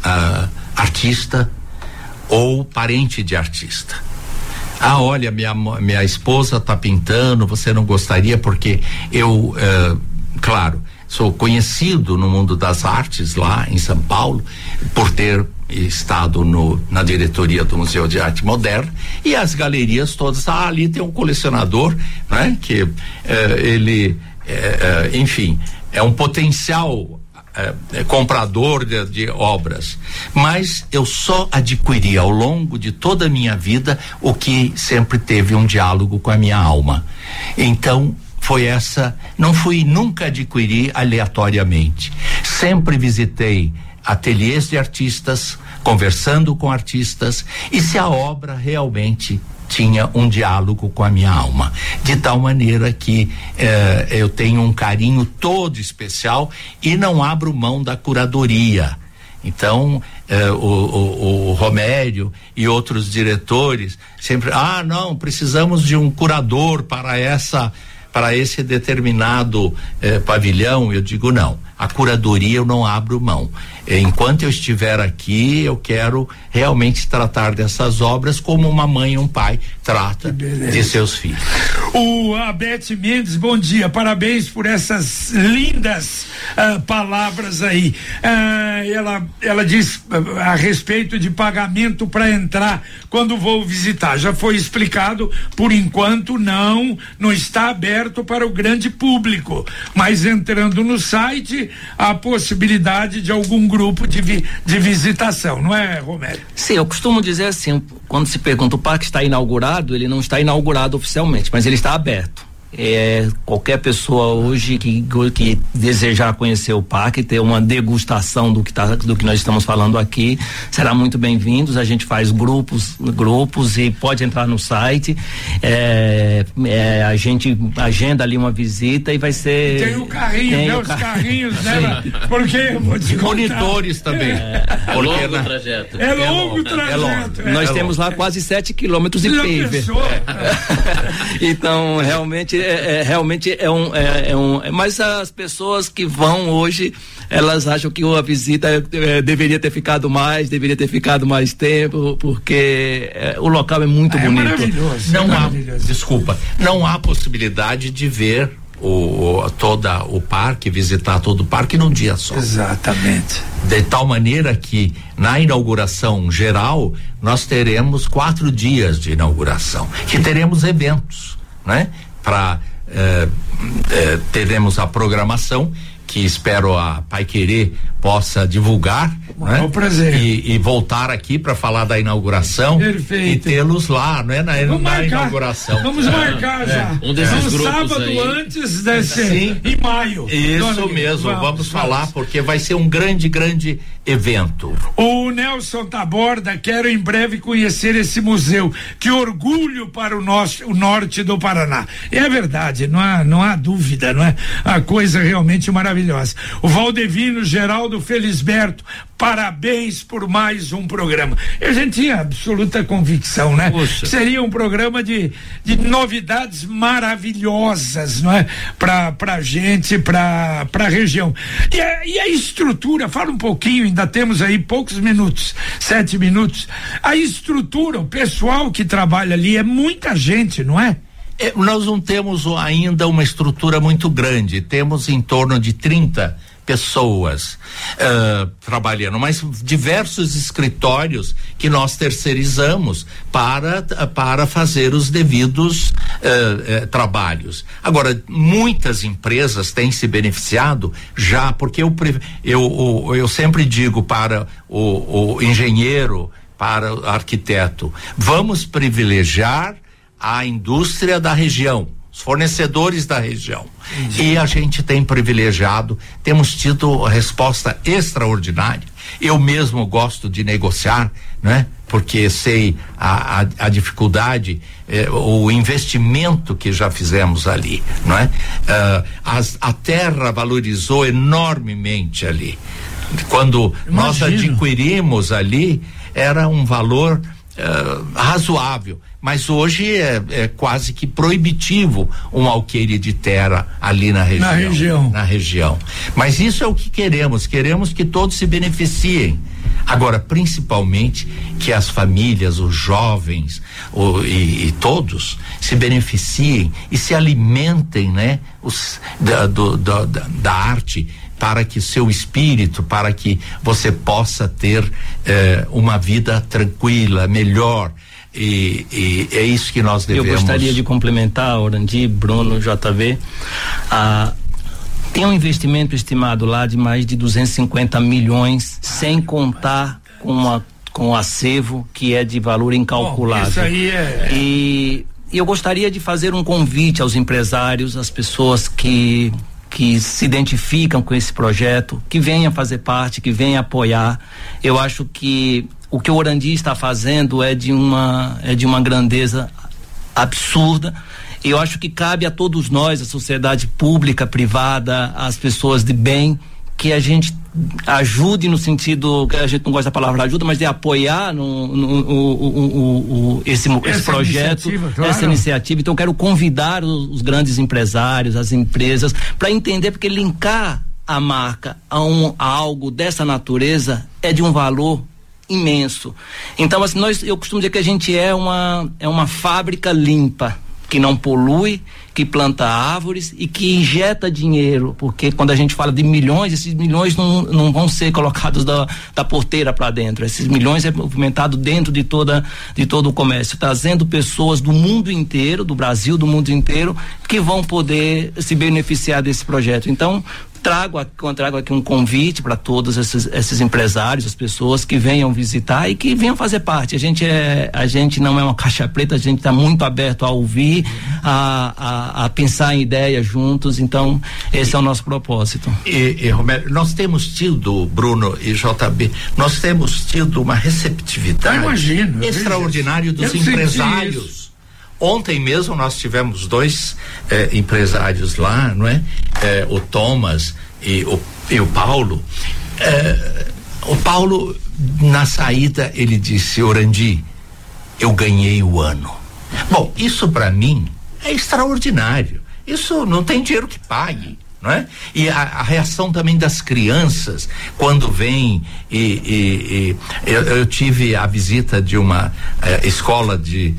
artista ou parente de artista. Olha, minha esposa está pintando, você não gostaria? Porque eu, claro, sou conhecido no mundo das artes lá em São Paulo por ter estado na diretoria do Museu de Arte Moderna, e as galerias todas, ali tem um colecionador, né? Que ele, enfim, é um potencial comprador de obras, mas eu só adquiri ao longo de toda a minha vida o que sempre teve um diálogo com a minha alma. Então não fui nunca adquirir aleatoriamente, sempre visitei ateliês de artistas, conversando com artistas, e se a obra realmente tinha um diálogo com a minha alma, de tal maneira que eu tenho um carinho todo especial e não abro mão da curadoria. Então, o Romério e outros diretores sempre, não, precisamos de um curador para esse determinado pavilhão. Eu digo, não, a curadoria eu não abro mão. Enquanto eu estiver aqui, eu quero realmente tratar dessas obras como uma mãe e um pai trata de seus filhos. A Beth Mendes, bom dia, parabéns por essas lindas palavras aí. Ela diz a respeito de pagamento para entrar quando vou visitar. Já foi explicado, por enquanto não está aberto para o grande público, mas entrando no site, a possibilidade de algum grupo de visitação, não é, Romério? Sim, eu costumo dizer assim, quando se pergunta o parque está inaugurado, ele não está inaugurado oficialmente, mas ele está aberto. Qualquer pessoa hoje que desejar conhecer o parque, ter uma degustação do que nós estamos falando aqui, será muito bem-vindos. A gente faz grupos e pode entrar no site, a gente agenda ali uma visita e vai ser. Tem o carrinho, os carrinhos dela, porque eu vou te contar. Monitores também. É longo o trajeto. É longo o trajeto. Nós temos lá quase 7 quilômetros de paver. Então, realmente mas as pessoas que vão hoje, elas acham que a visita deveria ter ficado mais tempo, porque o local é muito bonito. Maravilhoso. Não há possibilidade de ver todo o parque, visitar todo o parque num dia só. Exatamente. De tal maneira que na inauguração geral nós teremos 4 dias de inauguração, que teremos eventos, né? Teremos a programação que espero a Paiquerê possa divulgar, né? É um prazer. E voltar aqui para falar da inauguração. Perfeito. E tê-los lá, não é? Na inauguração. Vamos marcar já. Um desses grupos sábado aí. Antes desse, em maio. Isso mesmo, vamos falar, porque vai ser um grande evento. O Nelson Taborda, quero em breve conhecer esse museu. Que orgulho para o norte do Paraná. É verdade, não há dúvida, não é? A coisa realmente maravilhosa. O Valdevino Geraldo Felisberto, parabéns por mais um programa. A gente tinha absoluta convicção, né? Poxa. Seria um programa de novidades maravilhosas, não é? Pra gente, pra região. E a estrutura, fala um pouquinho, ainda temos aí poucos minutos, 7 minutos. A estrutura, o pessoal que trabalha ali é muita gente, não é? Nós não temos ainda uma estrutura muito grande, temos em torno de 30 pessoas trabalhando, mas diversos escritórios que nós terceirizamos para fazer os devidos trabalhos. Agora, muitas empresas têm se beneficiado já, porque eu sempre digo para o engenheiro, para o arquiteto, vamos privilegiar a indústria da região, os fornecedores da região. E a gente tem privilegiado, temos tido resposta extraordinária. Eu mesmo gosto de negociar, né? Porque sei a dificuldade, o investimento que já fizemos ali, não é? A terra valorizou enormemente ali. Quando nós adquirimos ali, era um valor razoável, mas hoje é quase que proibitivo um alqueire de terra ali na região. Mas isso é o que queremos que todos se beneficiem. Agora, principalmente que as famílias, os jovens e todos se beneficiem e se alimentem, né, da arte, para que seu espírito, para que você possa ter uma vida tranquila, melhor. E é isso que nós devemos. Eu gostaria de complementar, Orandi, Bruno, JV. Tem um investimento estimado lá de mais de 250 milhões, sem contar com o acervo, que é de valor incalculável. Isso aí E eu gostaria de fazer um convite aos empresários, às pessoas que se identificam com esse projeto, que venham fazer parte, que venham apoiar. Eu acho que o que o Orandi está fazendo é de uma grandeza absurda. Eu acho que cabe a todos nós, a sociedade pública, privada, as pessoas de bem, que a gente ajude no sentido, que a gente não gosta da palavra ajuda, mas de apoiar esse projeto, essa iniciativa. Então eu quero convidar os grandes empresários, as empresas, para entender, porque linkar a marca a algo dessa natureza é de um valor imenso. Então, assim, eu costumo dizer que a gente é uma fábrica limpa, que não polui, que planta árvores e que injeta dinheiro, porque quando a gente fala de milhões, esses milhões não vão ser colocados da porteira para dentro. Esses milhões é movimentado dentro de todo o comércio, trazendo pessoas do mundo inteiro, do Brasil, do mundo inteiro, que vão poder se beneficiar desse projeto. Então, trago aqui um convite para todos esses empresários, as pessoas que venham visitar e que venham fazer parte. A gente não é uma caixa preta, a gente está muito aberto a ouvir, a pensar em ideias juntos. Então, esse é o nosso propósito. E Romero, nós temos tido, Bruno e JB, nós temos tido uma receptividade extraordinária dos empresários. Ontem mesmo nós tivemos 2 empresários lá, não é? O Thomas e o Paulo. O Paulo, na saída, ele disse: Orandi, eu ganhei o ano. Bom, isso para mim é extraordinário. Isso não tem dinheiro que pague, não é? E a reação também das crianças quando vem eu tive a visita de uma escola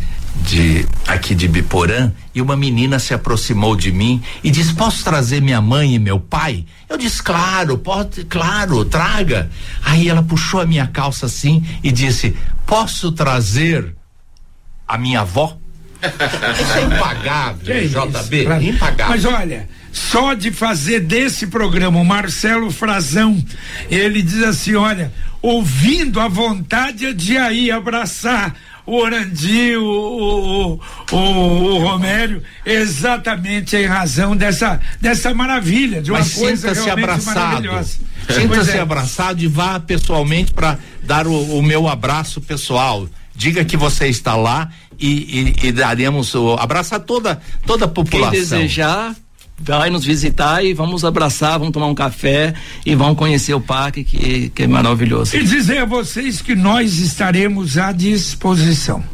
aqui de Biporã, e uma menina se aproximou de mim e disse: posso trazer minha mãe e meu pai? Eu disse: claro, traga. Aí ela puxou a minha calça assim e disse: posso trazer a minha avó? Isso é impagável, JB, impagável. Mas olha, só de fazer desse programa, o Marcelo Frazão, ele diz assim: olha, ouvindo a vontade de aí abraçar o Orandi, o Romério, exatamente em razão dessa maravilha, de uma coisa realmente maravilhosa. Sinta-se abraçado e vá pessoalmente para dar o meu abraço pessoal. Diga que você está lá e daremos o abraço a toda a população. Quem desejar, vai nos visitar e vamos abraçar, vamos tomar um café e vamos conhecer o parque que é maravilhoso. E dizer a vocês que nós estaremos à disposição.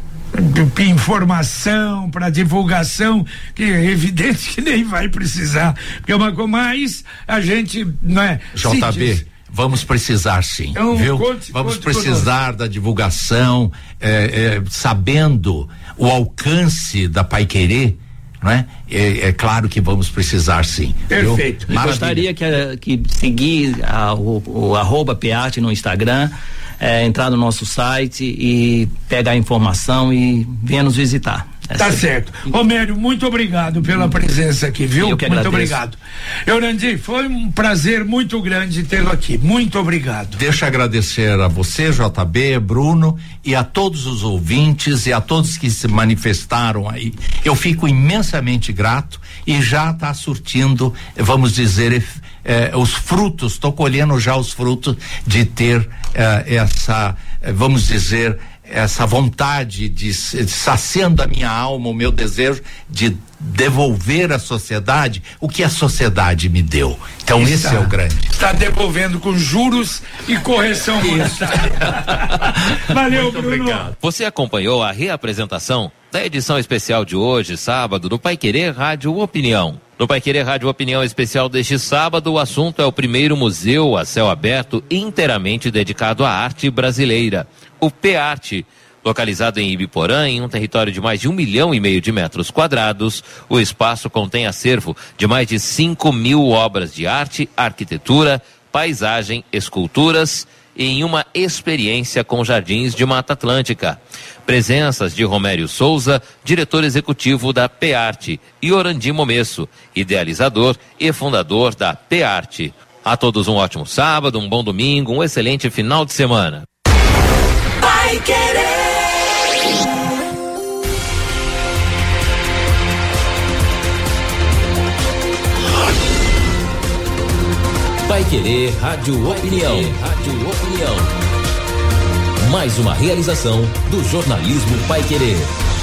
Informação para divulgação, que é evidente que nem vai precisar, porque é uma coisa mais a gente, não é? JB, vamos precisar sim, então, viu? Vamos precisar da divulgação, sabendo o alcance da Paiquerê, não é? É claro que vamos precisar sim. Perfeito. Eu gostaria que seguir o @Pearte no Instagram, entrar no nosso site e pegar a informação e venha nos visitar. Tá certo. Romério, muito obrigado pela presença aqui, viu? Eu que agradeço. Muito obrigado. Orandi, foi um prazer muito grande tê-lo aqui. Muito obrigado. Deixa eu agradecer a você, JB, Bruno, e a todos os ouvintes e a todos que se manifestaram aí. Eu fico imensamente grato e já está surtindo, vamos dizer, os frutos, estou colhendo já os frutos de ter essa, vamos dizer, essa vontade de saciando a minha alma, o meu desejo de devolver à sociedade o que a sociedade me deu. Então esse é o grande. Está devolvendo com juros e correção monetária. Valeu, muito Bruno. Obrigado. Você acompanhou a reapresentação da edição especial de hoje, sábado, do Paiquerê Rádio Opinião. No Paiquerê Rádio Opinião especial deste sábado, o assunto é o primeiro museu a céu aberto inteiramente dedicado à arte brasileira, o PEARTE. Localizado em Ibiporã, em um território de mais de 1,5 milhão de metros quadrados, o espaço contém acervo de mais de 5.000 obras de arte, arquitetura, paisagem, esculturas e em uma experiência com jardins de Mata Atlântica. Presenças de Romério Souza, diretor executivo da PEARTE, e Orandi Momesso, idealizador e fundador da PEARTE. A todos um ótimo sábado, um bom domingo, um excelente final de semana. Paiquerê Rádio Opinião. Mais uma realização do jornalismo Paiquerê.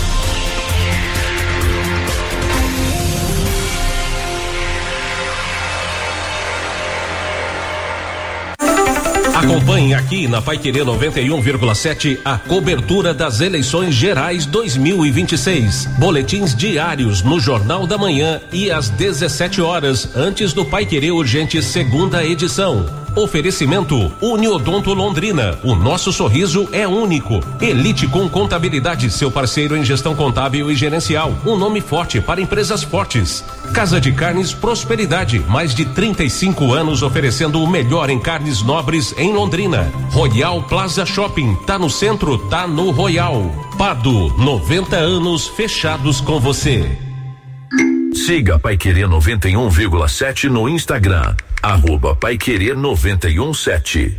Acompanhe aqui na Paiquerê 91,7 a cobertura das eleições gerais 2026. Boletins diários no Jornal da Manhã e às 17 horas, antes do Paiquerê Urgente segunda edição. Oferecimento Uniodonto Londrina. O nosso sorriso é único. Elite com Contabilidade, seu parceiro em gestão contábil e gerencial. Um nome forte para empresas fortes. Casa de Carnes Prosperidade. Mais de 35 anos oferecendo o melhor em carnes nobres em Londrina. Royal Plaza Shopping. Tá no centro, tá no Royal. Pado, 90 anos fechados com você. Siga Paiquerê 91,7 no Instagram. @Paiquerê 91,7.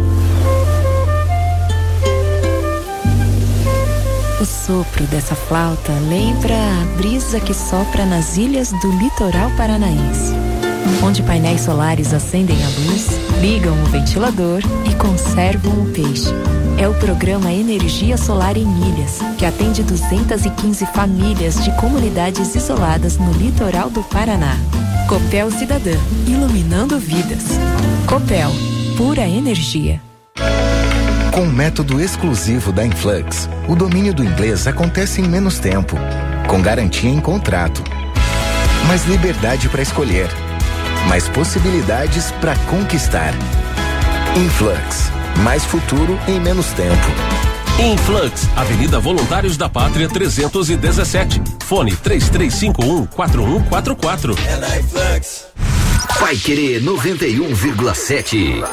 O sopro dessa flauta lembra a brisa que sopra nas ilhas do litoral paranaense, onde painéis solares acendem a luz, ligam o ventilador e conservam o peixe. É o programa Energia Solar em Ilhas, que atende 215 famílias de comunidades isoladas no litoral do Paraná. Copel Cidadã, iluminando vidas. Copel, pura energia. Com o método exclusivo da Influx, o domínio do inglês acontece em menos tempo, com garantia em contrato. Mais liberdade para escolher, mais possibilidades para conquistar. Influx, mais futuro em menos tempo. Influx, Avenida Voluntários da Pátria 317. Fone 3351-4144. É da Influx. Paiquerê 91,7.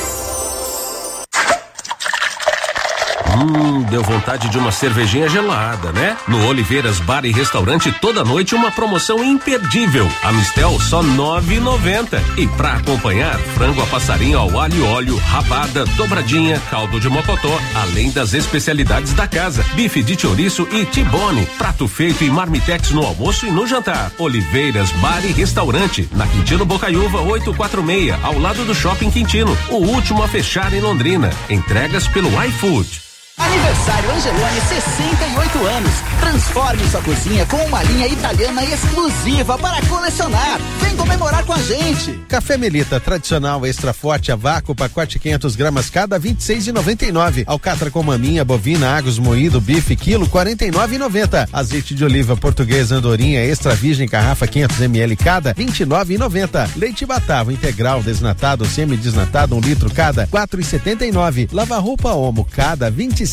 Deu vontade de uma cervejinha gelada, né? No Oliveiras Bar e Restaurante, toda noite uma promoção imperdível. A Mistel só R$9,90. E pra acompanhar, frango a passarinho ao alho e óleo, rabada, dobradinha, caldo de mocotó, além das especialidades da casa, bife de chouriço e tibone. Prato feito em marmitex no almoço e no jantar. Oliveiras Bar e Restaurante, na Quintino Bocaiúva 846, ao lado do Shopping Quintino. O último a fechar em Londrina. Entregas pelo iFood. Aniversário Angeloni, 68 anos. Transforme sua cozinha com uma linha italiana exclusiva para colecionar. Vem comemorar com a gente. Café Melita, tradicional, extra forte, a vácuo, pacote 500 gramas cada, 26,99. Alcatra com maminha, bovina, Agus moído, bife, quilo, 49,90. Azeite de oliva português Andorinha, extra virgem, garrafa 500 ml cada, 29,90. Leite Batavo integral, desnatado, semi-desnatado, 1 litro cada, 4,79. Lava roupa Omo cada, 26,90.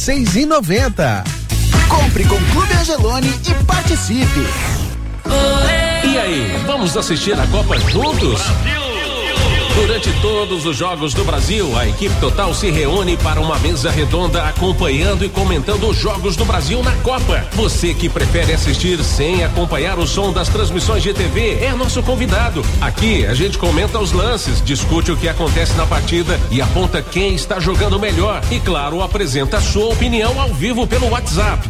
Compre com Clube Angeloni e participe. E aí, vamos assistir a Copa juntos? Durante todos os jogos do Brasil, a equipe total se reúne para uma mesa redonda acompanhando e comentando os jogos do Brasil na Copa. Você que prefere assistir sem acompanhar o som das transmissões de TV é nosso convidado. Aqui a gente comenta os lances, discute o que acontece na partida e aponta quem está jogando melhor. E claro, apresenta a sua opinião ao vivo pelo WhatsApp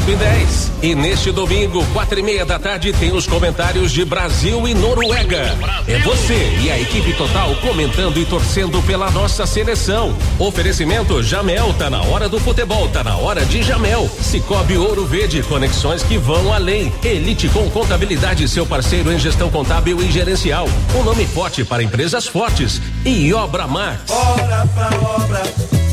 999941110. E neste domingo, 4:30 da tarde, tem os comentários de Brasil e Noruega. É você e a equipe total comentando e torcendo pela nossa seleção. Oferecimento Jamel, tá na hora do futebol, tá na hora de Jamel. Cicobi Ouro Verde, conexões que vão além. Elite com Contabilidade, seu parceiro em gestão contábil e gerencial. Um nome forte para empresas fortes. E Obra Max. Bora pra obra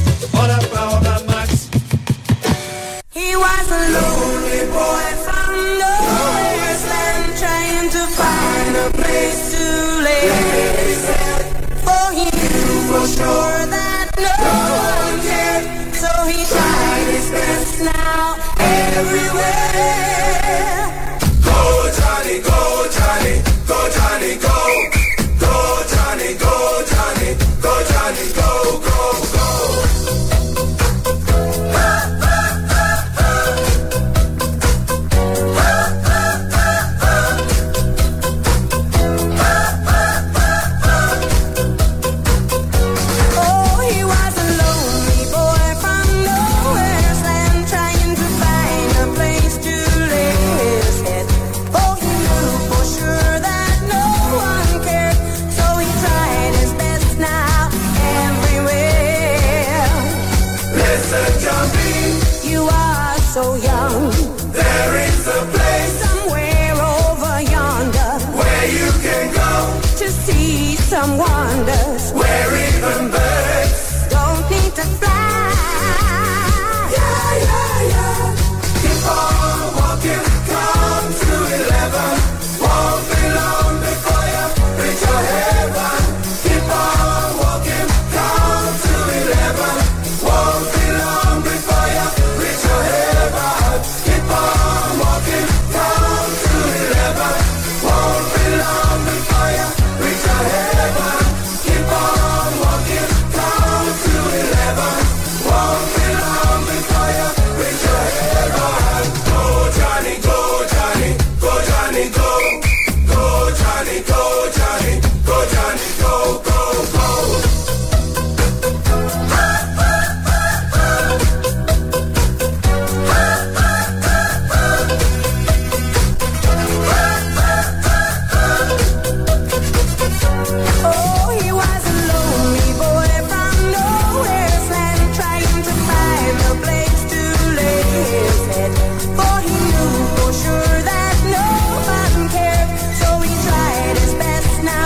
Max. He was a lonely boy from nowhere's land, trying to find a place to live. For he knew for sure that no one cared, so he tried his best now everywhere. Go Johnny, go Johnny, go Johnny, go. Go Johnny, go Johnny, go Johnny, go, go, go. So young, there is a place somewhere over yonder where you can go to see some wonders, where even birds don't need to fly. Yeah, yeah, yeah. Keep on walking, come to 11. Won't be long before you reach your heaven. Keep on walking, come to 11. Won't be long before you reach your heaven. Keep on walking, come to 11. Won't be long before you reach your heaven. Keep on walking, come to 11. Won't be long before you reach your heaven. Go Johnny, go Johnny, go Johnny, go. Go Johnny, go Johnny, go Johnny, go, go, go. Oh, he was a lonely boy from nowhere's land, trying to find a place to lay his head. For he knew for sure that no one cared, so he tried his best now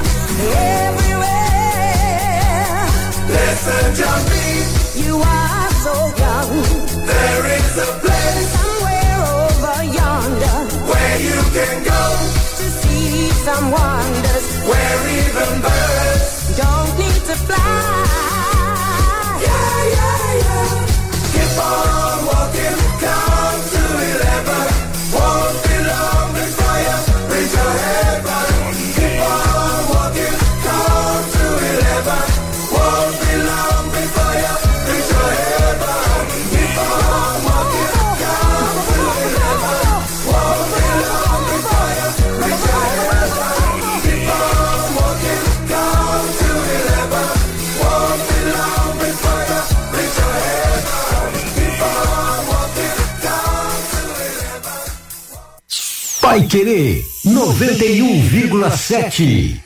everywhere. Listen, Jumpy, You are so young, there is a place somewhere over yonder where you can go, to see some wonders, where even birds don't need to fly. yeah, yeah, yeah. Keep on walking, come to 11. Won't be long before you reach your heaven. Keep on walking, come to 11. Won't be long before you reach your heaven. Keep on walking, come to 11. Won't be long before you reach your heaven. Keep on walking, come to 11. Won't be long before you reach your heaven. Keep on walking, come to 11. Paiquerê 91,7.